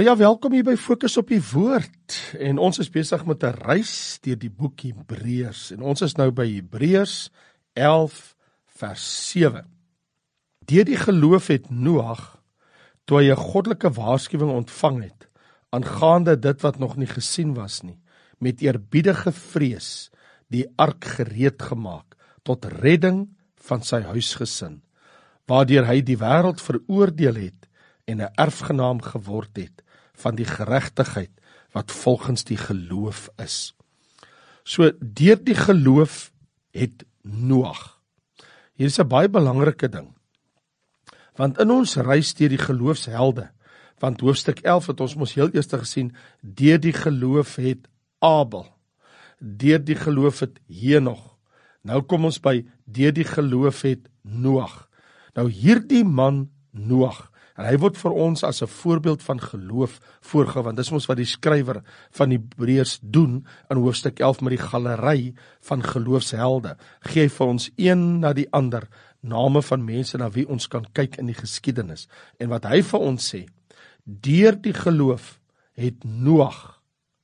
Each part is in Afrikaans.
Nou ja, welkom hier by Fokus op die Woord, en ons is besig met 'n reis deur die boek Hebreërs, en ons is nou by Hebreërs 11 vers 7. Deur die geloof het Noag, toe hy 'n goddelike waarskuwing ontvang het, aangaande dit wat nog nie gesien was nie, met eerbiedige vrees die ark gereed gemaak, tot redding van sy huisgesin, waardeur hy die wêreld veroordeel het, en 'n erfgenaam geword het van die geregtigheid wat volgens die geloof is. So deur die geloof het Noag. Hier is 'n baie belangrike ding. Want in ons reis deur die geloofshelde, want hoofstuk 11 het ons mos heel eers gesien, deur die geloof het Abel, deur die geloof het Henog. Nou kom ons by deur die geloof het Noag. Nou hierdie man Noag, en hy word vir ons as 'n voorbeeld van geloof voorgehou, want dis mos wat die skrywer van Hebreërs doen in hoofstuk 11 met die galery van geloofshelde. Gee hy vir ons een na die ander name van mense na wie ons kan kyk in die geskiedenis. En wat hy vir ons sê, deur die geloof het Noag,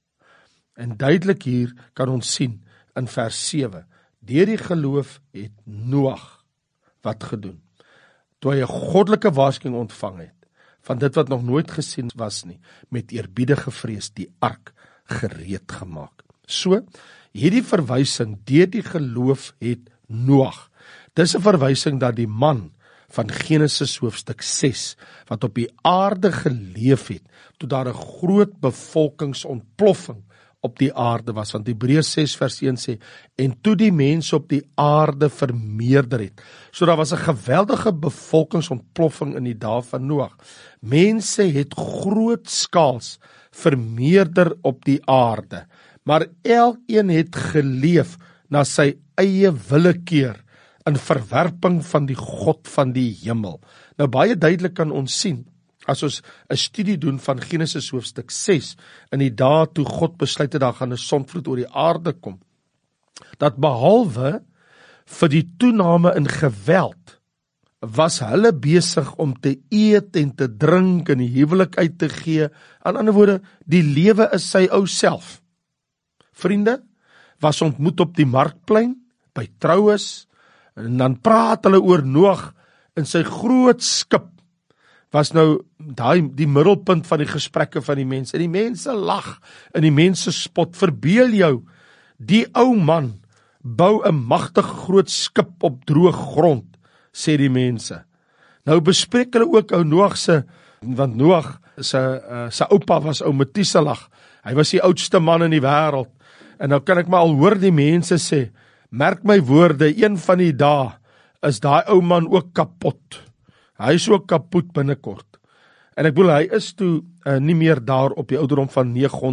en duidelik hier kan ons sien in vers 7, deur die geloof het Noag wat gedoen? Toe hy 'n goddelike waarskuwing ontvang het, van dit wat nog nooit gesien was nie, met eerbiedige vrees die ark gereed gemaak. So, hierdie verwysing, deur die geloof het Noag, dis 'n verwysing dat die man van Genesis hoofstuk 6, wat op die aarde geleef het, toe daar 'n groot bevolkingsontploffing op die aarde was, want Hebreërs 6 vers 1 sê, en toe die mense op die aarde vermeerder het. So daar was 'n geweldige bevolkingsontploffing in die dae van Noag. Mense het grootskaals vermeerder op die aarde, maar elkeen het geleef na sy eie willekeur, in verwerping van die God van die hemel. Nou baie duidelik kan ons sien, as ons 'n studie doen van Genesis hoofstuk 6, in die dae toe God besluit het, daar gaan 'n sondvloed oor die aarde kom, dat behalwe vir die toename in geweld, was hulle besig om te eet en te drink en die huwelik uit te gee. Aan ander woorde, die lewe is sy ou self. Vriende was ontmoet op die markplein, by troues, en dan praat hulle oor Noag in sy groot skip, was nou die middelpunt van die gesprekke van die mense. En die mense lag, en die mense spot. Verbeel jou, die ou man bou 'n magtige groot skip op droë grond, sê die mense. Nou bespreek hulle ook ou Noag se, want Noag sy oupa was ou Methuselah. Hy was die oudste man in die wêreld. En nou kan ek maar al hoor die mense sê, merk my woorde, een van die dae is daai ou man ook kapot. Hy is ook kapot binnekort. En ek bedoel, hy is toe nie meer daar op die ouderdom van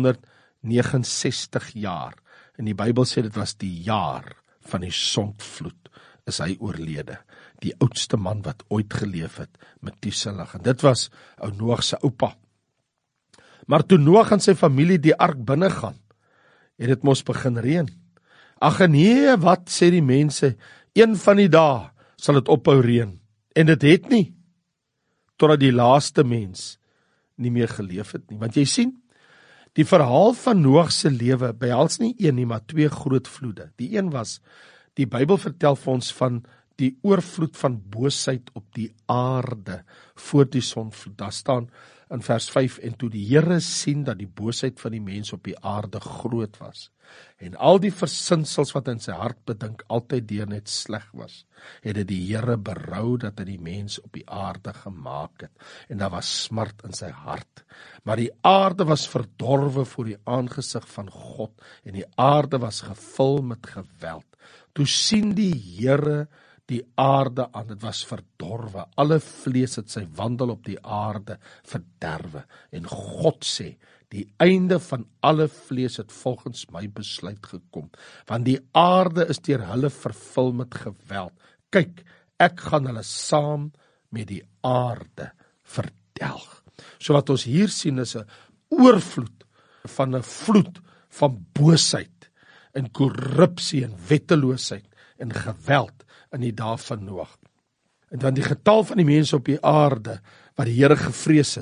969 jaar. En die Bybel sê dit was die jaar van die sondvloed, is hy oorlede. Die oudste man wat ooit geleef het, Methuselah. En dit was ou Noag se oupa. Maar toe Noag en sy familie die ark binne gaan, het dit mos begin reën. Ag nee, wat sê die mense? Een van die dae sal dit ophou reën. En dit het nie, totdat die laaste mens nie meer geleef het nie. Want jy sien, die verhaal van Noag se lewe behels nie een nie, maar 2 groot vloede. Die een was, die Bybel vertel vir ons van die oorvloed van boosheid op die aarde voor die sondvloed. Daar staan in vers 5, en toe die Here sien dat die boosheid van die mens op die aarde groot was, en al die versinsels wat in sy hart bedink altyd deur net sleg was, het dit die Here berou dat hy die mens op die aarde gemaak het, en daar was smart in sy hart. Maar die aarde was verdorwe voor die aangesig van God, en die aarde was gevul met geweld. Toe sien die Here die aarde aan, dit was verdorwe, alle vlees het sy wandel op die aarde verderwe, en God sê, die einde van alle vlees het volgens my besluit gekom, want die aarde is deur hulle vervul met geweld. Kyk, ek gaan hulle saam met die aarde verdelg. So wat ons hier sien is 'n oorvloed van 'n vloed van boosheid en korrupsie en wetteloosheid en geweld in die dae van Noag. En dan die getal van die mense op die aarde wat die Here gevrees het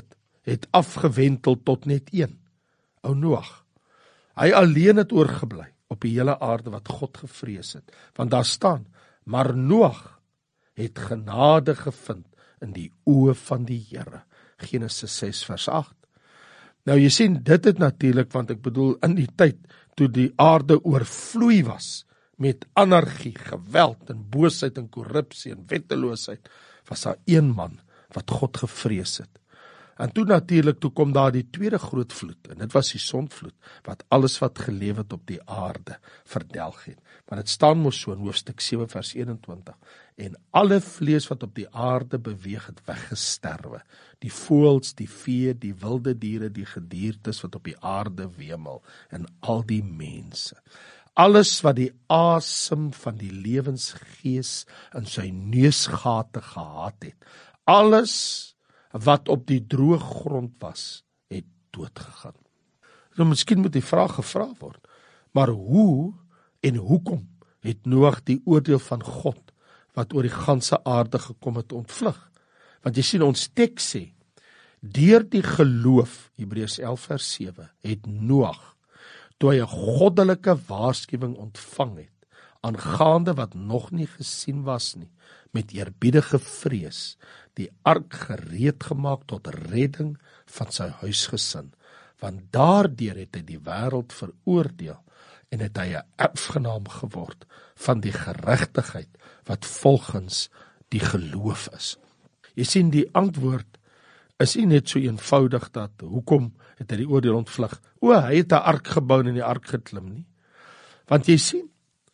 het afgewentel tot net een, ou Noag. Hy alleen het oorgebly op die hele aarde wat God gevrees het, want daar staan, maar Noag het genade gevind in die oë van die Here, Genesis 6 vers 8. Nou jy sien, dit het natuurlik, want ek bedoel in die tyd toe die aarde oorvloei was met anargie, geweld en boosheid en korrupsie en wetteloosheid, was daar een man wat God gevrees het. En toe natuurlik, toe kom daar die tweede groot vloed, en dit was die sondvloed, wat alles wat geleef het op die aarde verdelg het. Maar dit staan mos so in hoofstuk 7 vers 21, en alle vlees wat op die aarde beweeg het weggesterwe, die voëls, die vee, die wilde diere, die gediertes wat op die aarde wemel, en al die mense. Alles wat die asem van die lewensgees in sy neusgate gehad het, alles wat op die droë grond was, het doodgegaan. Nou, miskien moet die vraag gevra word, maar hoe en hoekom het Noag die oordeel van God, wat oor die ganse aarde gekom het, ontvlug? Want jy sien, ons teks sê, deur die geloof, Hebreërs 11 vers 7, het Noag, toe hy 'n goddelike waarskuwing ontvang het, aangaande wat nog nie gesien was nie, met eerbiedige vrees, die ark gereed gemaak tot redding van sy huisgesin, want daardeur het hy die wêreld veroordeel, en het hy 'n erfgenaam geword van die geregtigheid wat volgens die geloof is. Jy sien, die antwoord is nie net so eenvoudig dat, hoekom het hy die oordeel ontvlug? Hy het 'n ark gebou en in die ark geklim nie. Want jy sien,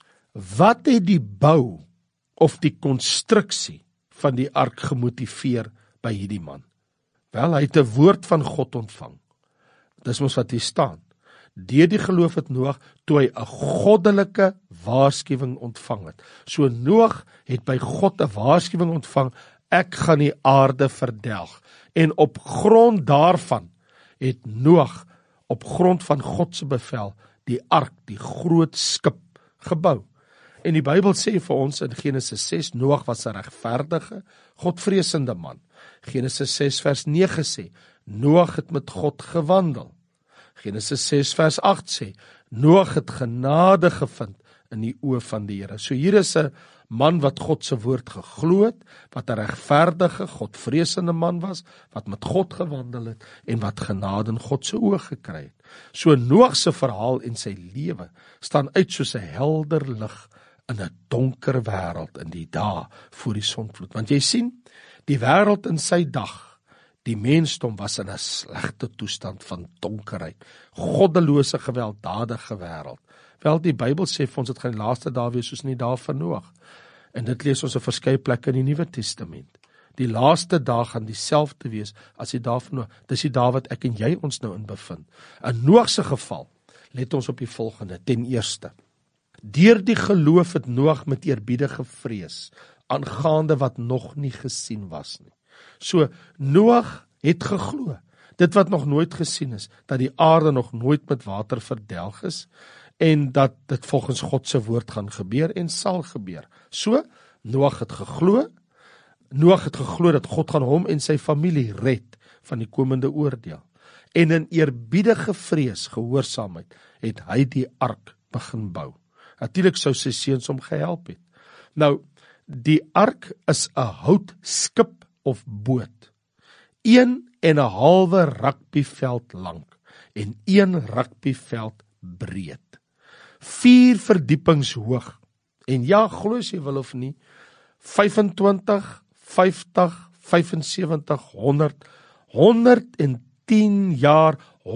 wat het die bou of die konstruksie van die ark gemotiveer by hierdie man? Wel, hy het 'n woord van God ontvang. Dis mos wat hier staan. Deur die geloof het Noag, toe hy 'n goddelike waarskuwing ontvang het. So Noag het by God 'n waarskuwing ontvang, ek gaan die aarde verdelg. En op grond daarvan het Noag, op grond van God se bevel, die ark, die groot skip, gebou. En die Bybel sê vir ons in Genesis 6, Noag was 'n regverdige, godvreesende man. Genesis 6 vers 9 sê, Noag het met God gewandel. Genesis 6 vers 8 sê, Noag het genade gevind in die oë van die Here. So hier is 'n man wat God se woord geglo het, wat 'n regverdige, godvreesende man was, wat met God gewandel het en wat genade in God se oë gekry het. So Noag se verhaal en sy lewe staan uit soos 'n helder lig in 'n donker wêreld in die dae voor die sondvloed. Want jy sien, die wêreld in sy dag, die mensdom was in 'n slegte toestand van donkerheid, goddelose, gewelddadige wêreld. Wel, die Bybel sê vir ons, dit gaan die laaste dae wees soos in die dae van Noag. En dit lees ons op verskeie plekke in die Nuwe Testament. Die laaste dae gaan dieselfde wees as die dae van Noag. Dis die dae wat ek en jy ons nou in bevind. In Noag se geval, let ons op die volgende. Ten eerste, deur die geloof het Noag met eerbiedige vrees, aangaande wat nog nie gesien was nie. So, Noag het geglo, dit wat nog nooit gesien is, dat die aarde nog nooit met water verdelg is, en dat dit volgens God se woord gaan gebeur en sal gebeur. So, Noag het geglo dat God gaan hom en sy familie red van die komende oordeel. En in eerbiedige vrees, gehoorsaamheid, het hy die ark begin bou. Natuurlik sou sy seuns hom gehelp het. Nou, die ark is 'n houtskip of boot, 1,5 rugbyveld lank en 1 rugbyveld breed. 4 verdiepings hoog, en ja, glo as jy wil of nie, 25, 50, 75, 100, 110 jaar,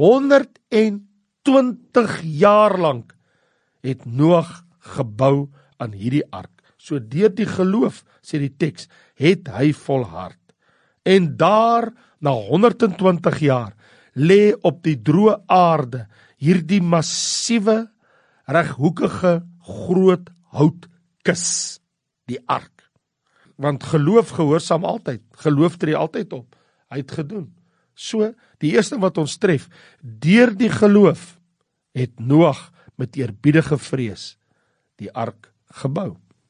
120 jaar lank het Noag gebou aan hierdie ark. So deur die geloof, sê die teks, het hy volhard. En daar, na 120 jaar, lê op die droë aarde hierdie massiewe, reghoekige, groot houtkis, die ark. Want geloof gehoorsaam altyd, geloof tree altyd op, hy het gedoen. So, die eerste wat ons tref, deur die geloof het Noag met eerbiedige vrees die ark gebou.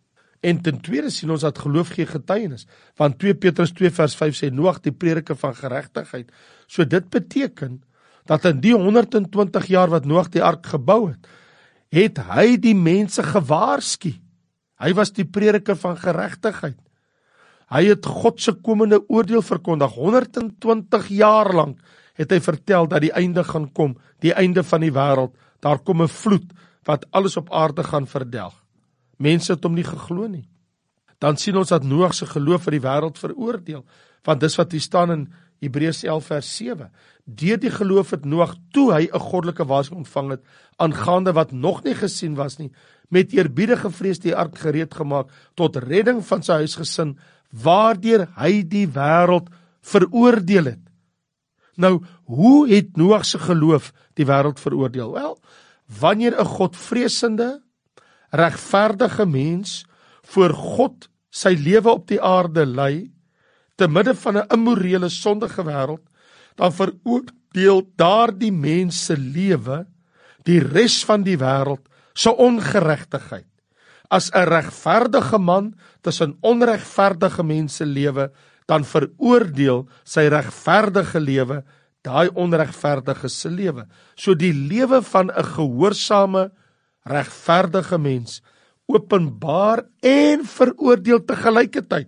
En ten tweede sien ons dat geloof gee getuienis, want 2 Petrus 2 vers 5 sê, Noag die prediker van geregtigheid. So dit beteken, dat in die 120 jaar wat Noag die ark gebou het, het hy die mense gewaarsku. Hy was die prediker van geregtigheid. Hy het God se komende oordeel verkondig. 120 jaar lank het hy vertel dat die einde gaan kom, die einde van die wêreld. Daar kom 'n vloed wat alles op aarde gaan verdelg. Mense het hom nie geglo nie. Dan sien ons dat Noag se geloof vir die wêreld veroordeel, want dis wat hier staan in Hebreërs 11 vers 7. Deur die geloof het Noag, toe hy 'n goddelike waarskuwing ontvang het, aangaande wat nog nie gesien was nie, met eerbiedige vrees die ark gereed gemaak, tot redding van sy huisgesin, waardeur hy die wêreld veroordeel het. Nou, hoe het Noag se geloof die wêreld veroordeel? Wel, wanneer 'n godvreesende, regverdige mens voor God sy lewe op die aarde lei, te midde van 'n immorele, sondige wêreld, dan veroordeel daardie mens se lewe die res van die wêreld se ongeregtigheid. As 'n regverdige man tussen onregverdige mense lewe, dan veroordeel sy regverdige lewe daai onregverdige se lewe. So die lewe van 'n gehoorsame, regverdige mens openbaar en veroordeel te gelykertyd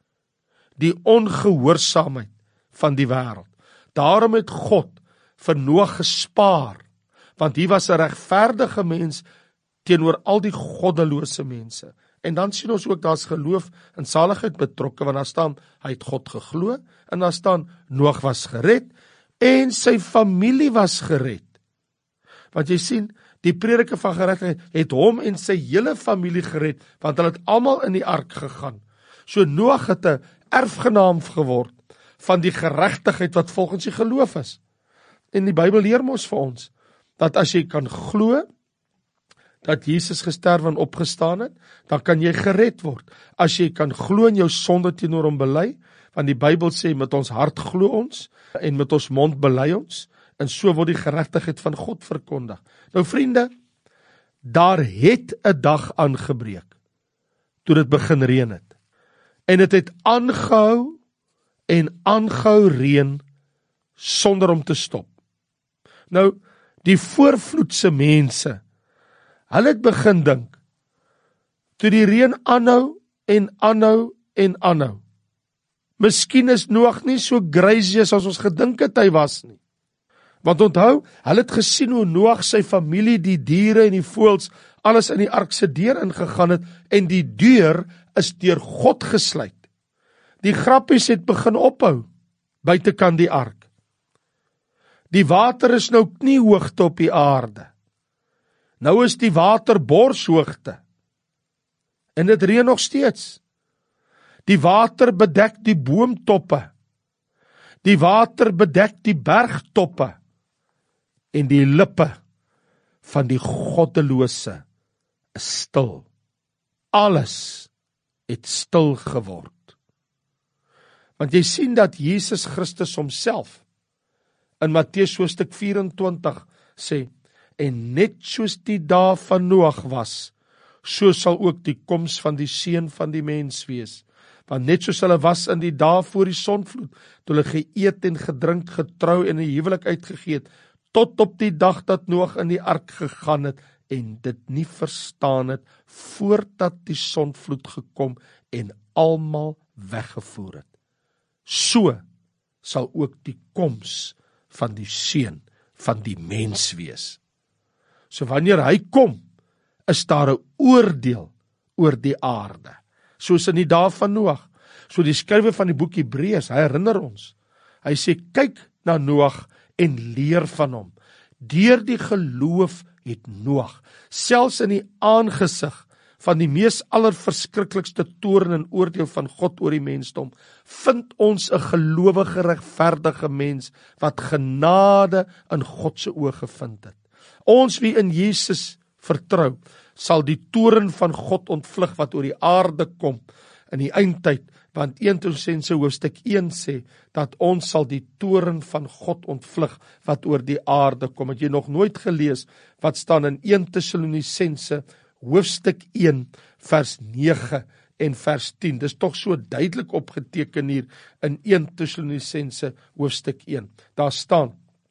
die ongehoorsaamheid van die wêreld. Daarom het God vir Noag gespaar, want hy was 'n regverdige mens teenoor al die goddelose mense. En dan sien ons ook, daar's geloof en saligheid betrokke, want daar staan, hy het God geglo, en daar staan, Noag was gered, en sy familie was gered. Want jy sien, die prediker van geregtigheid het hom en sy hele familie gered, want hulle het almal in die ark gegaan. So Noag het 'n erfgenaam geword van die geregtigheid wat volgens die geloof is. En die Bybel leer ons vir ons, dat as jy kan glo, dat Jesus gesterf en opgestaan het, dan kan jy gered word. As jy kan glo en jou sonde teenoor hom bely, want die Bybel sê, met ons hart glo ons, en met ons mond bely ons, en so word die geregtigheid van God verkondig. Nou vriende, daar het 'n dag aangebreek, toe dit begin reën het, en dit het aangehou, en aangehou reën, sonder om te stop. Nou, die voorvloedse mense, hulle het begin dink, toe die reën aanhou, en aanhou, en aanhou, miskien is Noag nie so crazy as ons gedink het hy was nie. Want onthou, hulle het gesien hoe Noag sy familie, die diere en die voëls, alles in die ark se deur ingegaan het, en die deur is deur God gesluit. Die grappies het begin ophou, buitekant die ark. Die water is nou kniehoogte op die aarde. Nou is die water borshoogte. En dit reën nog steeds. Die water bedek die boomtoppe. Die water bedek die bergtoppe. En die lippe van die goddelose is stil. Alles het stil geword. Want jy sien dat Jesus Christus homself in Matteus hoofstuk 24 sê, en net soos die dae van Noag was, so sal ook die koms van die seun van die mens wees. Want net soos hulle was in die dae voor die sonvloed, toe hulle geëet en gedrink, getrou en 'n huwelik uitgegee het, tot op die dag dat Noag in die ark gegaan het, en dit nie verstaan het, voordat die sonvloed gekom en almal weggevoer het. So sal ook die koms van die seun van die mens wees. So wanneer hy kom, is daar 'n oordeel oor die aarde, soos in die dae van Noag. So die skrywer van die boek Hebreërs, hy herinner ons, hy sê, kyk na Noag en leer van hom. Deur die geloof het Noag, selfs in die aangesig van die mees allerverskriklikste toorn en oordeel van God oor die mensdom, vind ons 'n gelowige, regverdige mens, wat genade in God se oë gevind het. Ons wie in Jesus vertrou, sal die toorn van God ontvlug wat oor die aarde kom in die eindtyd, want 1 Tessalonisense hoofstuk 1 sê, dat ons sal die toorn van God ontvlug wat oor die aarde kom. Het jy nog nooit gelees wat staan in 1 Tessalonisense hoofstuk 1 vers 9 en vers 10. Dis tog so duidelik opgeteken hier in 1 Tessalonisense hoofstuk 1. Daar staan,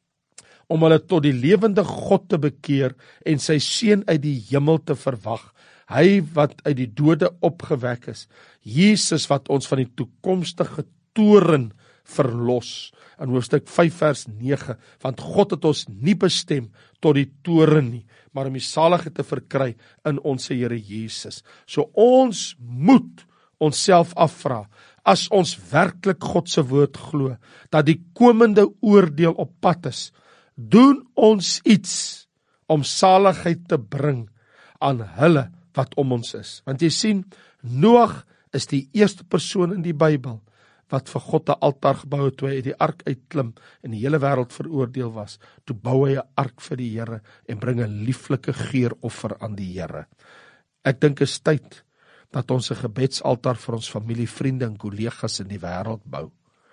om hulle tot die lewende God te bekeer en sy seun uit die hemel te verwag, hy wat uit die dode opgewek is, Jesus wat ons van die toekomstige toorn verlos, in hoofstuk 5 vers 9, want God het ons nie bestem tot die toorn nie, maar om die saligheid te verkry in ons Here Jesus. So ons moet onsself afvra, as ons werklik God se woord glo, dat die komende oordeel op pad is, doen ons iets om saligheid te bring aan hulle wat om ons is. Want jy sien, Noag is die eerste persoon in die Bybel wat vir God 'n altaar gebou het toe hy uit die ark uitklim en die hele wêreld veroordeel was. Toe bou hy 'n ark vir die Here en bring 'n lieflike geuroffer aan die Here. Ek dink is tyd dat ons 'n gebedsaltaar vir ons familie, vriende en kollegas in die wêreld bou.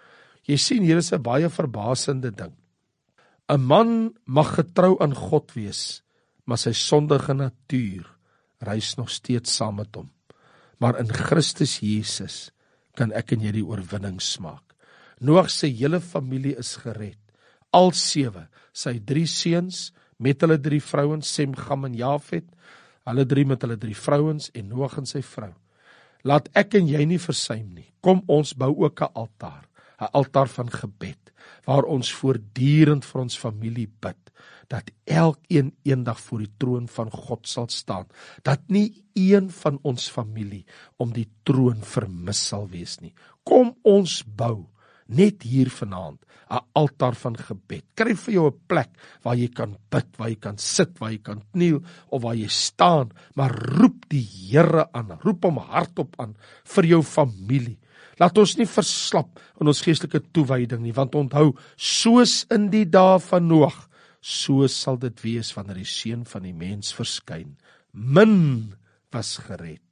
Jy sien, hier is 'n baie verbasende ding. 'n Man mag getrou aan God wees, maar sy sondige natuur reis nog steeds saam met hom. Maar in Christus Jesus kan ek en jy die oorwinning smaak. Noag se hele familie is gered. Al 7, sy 3 seuns met hulle 3 vrouens, Sem, Gam en Jafet, hulle 3 met hulle 3 vrouens en Noag en sy vrou. Laat ek en jy nie versuim nie. Kom ons bou ook 'n altaar van gebed, waar ons voortdurend vir ons familie bid, dat elkeen eendag voor die troon van God sal staan, dat nie een van ons familie om die troon vermis sal wees nie. Kom ons bou, net hier vanaand, 'n altaar van gebed. Kry vir jou 'n plek waar jy kan bid, waar jy kan sit, waar jy kan kniel, of waar jy staan, maar roep die Here aan, roep hom hardop aan vir jou familie. Laat ons nie verslap in ons geestelike toewyding nie, want onthou, soos in die dae van Noag, so sal dit wees wanneer die seun van die mens verskyn. Min was gered.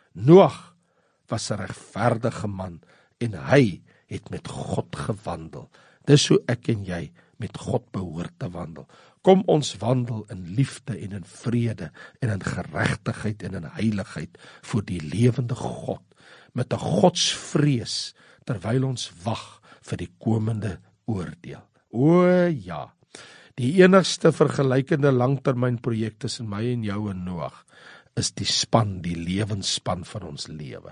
Noag was 'n regverdige man en hy het met God gewandel. Dis hoe ek en jy met God behoort te wandel. Kom ons wandel in liefde en in vrede en in geregtigheid en in heiligheid voor die lewende God, met 'n godsvrees terwyl ons wag vir die komende oordeel. O ja, die enigste vergelykende langtermynprojek tussen my en jou en Noag is die span, die lewensspan van ons lewe.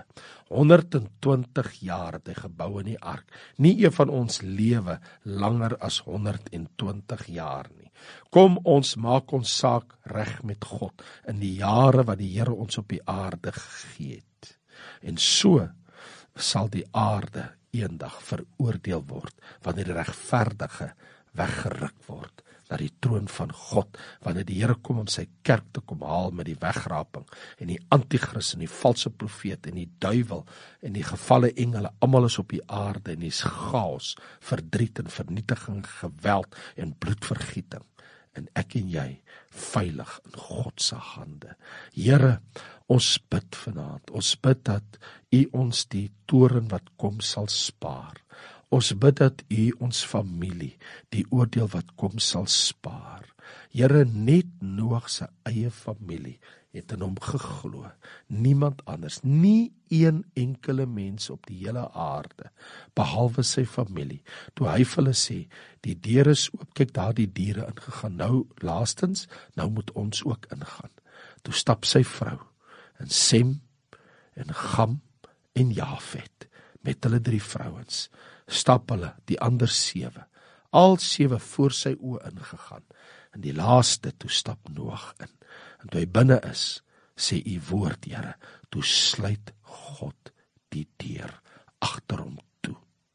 120 jaar het hy gebou in die ark. Nie een van ons lewe langer as 120 jaar nie. Kom ons maak ons saak reg met God in die jare wat die Here ons op die aarde gegee het. En so sal die aarde eendag veroordeel word, wanneer die regverdige weggeruk word na die troon van God, wanneer die Here kom om sy kerk te kom haal met die wegraping, en die antichrist en die valse profeet en die duiwel en die gevalle engele, almal is op die aarde en dis chaos, verdriet en vernietiging, geweld en bloedvergieting. En ek en jy veilig in God se hande. Here, ons bid vanaand, ons bid dat U ons die toorn wat kom sal spaar. Ons bid dat U ons familie die oordeel wat kom sal spaar. Here, net Noag se eie familie het in hom geglo. Niemand anders, nie een enkele mens op die hele aarde, behalwe sy familie. Toe hy vir hulle sê, die deur is oop, kyk daar die diere ingegaan. Nou, laastens, nou moet ons ook ingaan. Toe stap sy vrou, en Sem, en Gam, en Jafet, met hulle 3 vrouens, stap hulle, die ander 7, al 7 voor sy oë ingegaan, en die laaste, toe stap Noag in, en toe hy binne is, sê U woord, Here, toe sluit God die deur agter hom toe.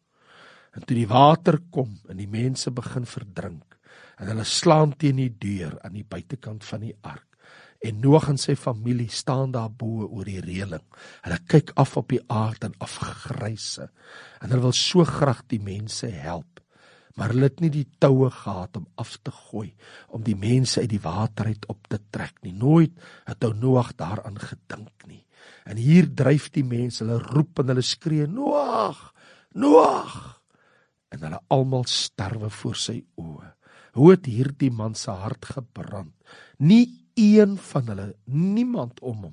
En toe die water kom, en die mense begin verdrink, en hulle slaan teen die deur, aan die buitekant van die ark, en Noag en sy familie staan daar bo oor die reëling. Hulle kyk af op die aarde en afgryse. En hulle wil so graag die mense help. Maar hulle het nie die toue gehad om af te gooi, om die mense uit die water uit op te trek nie. Nooit het ou Noag daaraan gedink nie. En hier dryf die mense, hulle roep en hulle skree, Noag, Noag! En hulle almal sterwe voor sy oë. Hoe het hierdie man se hart gebrand? Nie een van hulle, niemand om hom,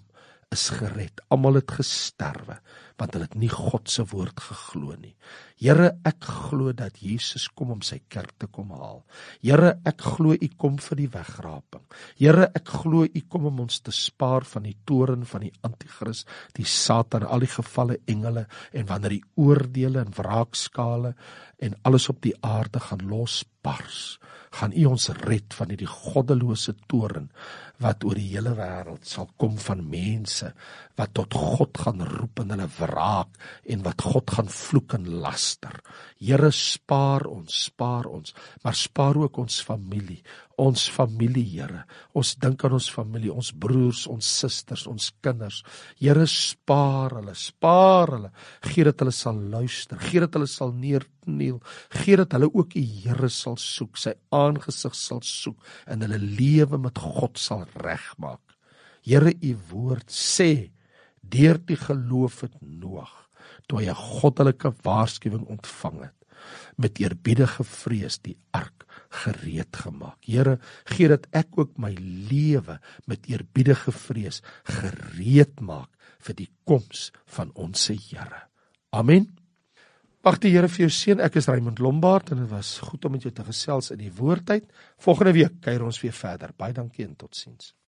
is gered. Almal het gesterwe, want hulle het nie God se woord geglo nie. Here, ek glo dat Jesus kom om sy kerk te kom haal. Here, ek glo U kom vir die wegraping. Here, ek glo U kom om ons te spaar van die toren van die antichrist, die Satan, al die gevalle engele, en wanneer die oordeele en wraakskale en alles op die aarde gaan losbars, gaan U ons red van hierdie goddelose toren wat oor die hele wêreld sal kom van mense wat tot God gaan roep en hulle wraak en wat God gaan vloek en laster. Here, spaar ons, maar spaar ook ons familie, Here. Ons dink aan ons familie, ons broers, ons susters, ons kinders. Here, spaar hulle. Gee dat hulle sal luister, gee dat hulle sal neerkniel, gee dat hulle ook U Here sal soek, sy aangesig sal soek en hulle lewe met God sal regmaak. Here, U woord sê, deur die geloof het Noag, toe hy 'n goddelike waarskuwing ontvang het, met eerbiedige vrees die ark gereed gemaak. Here, gee dat ek ook my lewe met eerbiedige vrees gereed maak vir die koms van ons Here. Amen. Mag die Here vir jou seën. Ek is Raymond Lombard en dit was goed om met jou te gesels in die woordtyd. Volgende week kuier ons weer verder. Baie dankie en totsiens.